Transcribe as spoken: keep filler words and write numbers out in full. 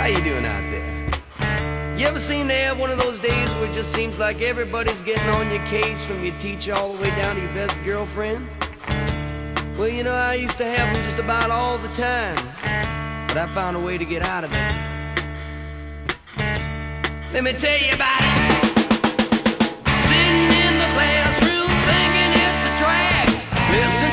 How you doing out there? You ever seem to have one of those days where it just seems like everybody's getting on your case, from your teacher all the way down to your best girlfriend? Well, you know, I used to have them just about all the time, but I found a way to get out of it. Let me tell you about it. Sitting in the classroom thinking it's a drag, Mister